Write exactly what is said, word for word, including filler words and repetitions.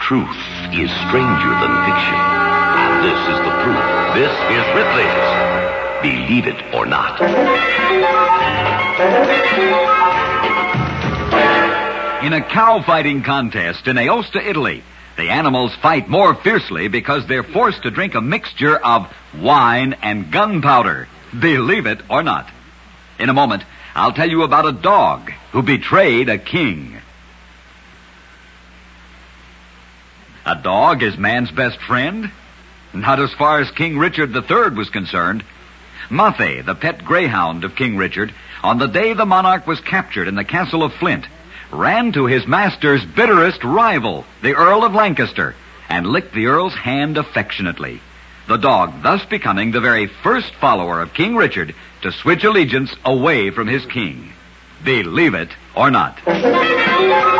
truth is stranger than fiction. And this is the proof. This is Ripley's Believe It or Not. In a cow fighting contest in Aosta, Italy, the animals fight more fiercely because they're forced to drink a mixture of wine and gunpowder. Believe it or not. In a moment, I'll tell you about a dog who betrayed a king. A dog is man's best friend? Not as far as King Richard the Third was concerned. Muffy, the pet greyhound of King Richard, on the day the monarch was captured in the castle of Flint, ran to his master's bitterest rival, the Earl of Lancaster, and licked the Earl's hand affectionately, the dog thus becoming the very first follower of King Richard to switch allegiance away from his king. Believe it or not.